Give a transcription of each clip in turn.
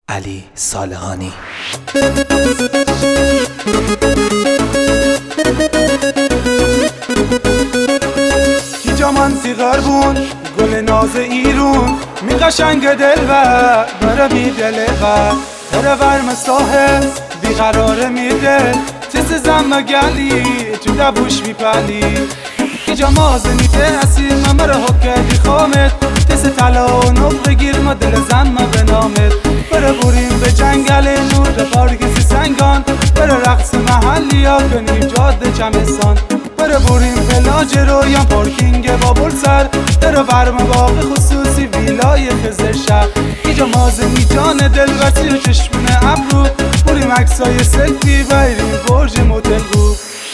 علی صالحانی. جامان سیغار بون گل ناز ایرون می قشنگ دل و بره بی دل و تره ورم ساحل بیقراره میده تس زم گلی تو دبوش میپلی ایجا مازنی تأثیر ممره حکردی خامت تس طلا و نق بگیر ما دل زم به نامت بره بریم به جنگل نور پارکیسی سنگان بره رقص محلی یا کنیم جاده چمستان بره بریم پلاج رویان پارکینگ بابل سر بره برم باغ خصوصی ویلای خزر شهر ایجا مازنی جان دل برسی و چشمونه ابرو بریم عکسای سلفی بریم برج موتل رو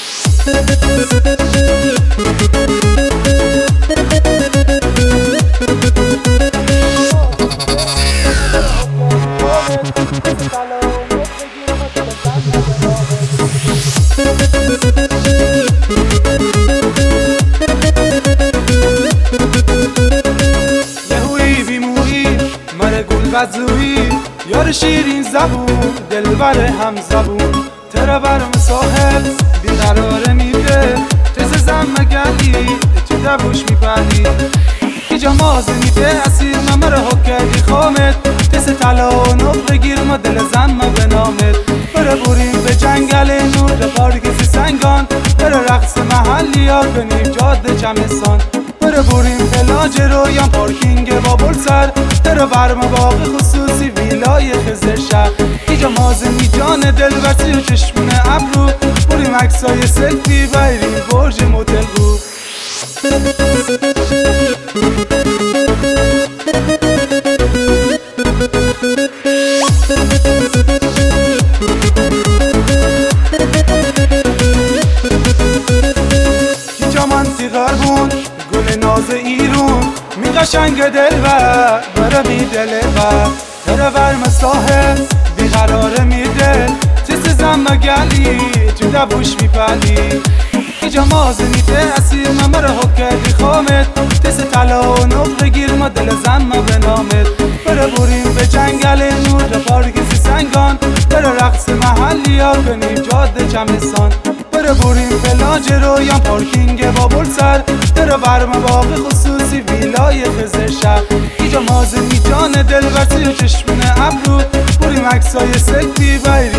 غزوی یار شیرین زبون دلبر هم زبون تره برم ساحل بیقراره میده تز زم گلی تو دبوش میپلی ایجا مازنی تأثیر ممره حکردی خامت تس طلا و نق بگیر ما دل زم به نامت بره بریم به جنگل نور پارکیسی سنگان بره رقص محلی یا کنیم جاده چمستان بره بریم پلاج رویان پارکینگ بابل سر بره ورم باغ خصوصی ویلای خزر شهر ایجا مازنی جان دل برسی و چشمونه ابرو بریم عکسای سلفی بریم برج موتل رو جامان سیغار بون گل ناز ایرون می قشنگ دل و بره بی دل و تره ورم ساحل بیقراره میده تس زم گلی تو دبوش میپلی ایجا مازنی تأثیر ممره حکردی خامت تس طلا و نق بگیر ما دل زم به نامت بره بریم به جنگل نور پارکیسی سنگان بره رقص محلی یا کنیم جاده چمستان بره بریم پلاج رویان پارکینگ بابل سر بره ورم باغ خصوصی ویلای خزر شهر ایجا مازنی جان دل برسی و چشمونه ابرو بریم عکسای سلفی بریم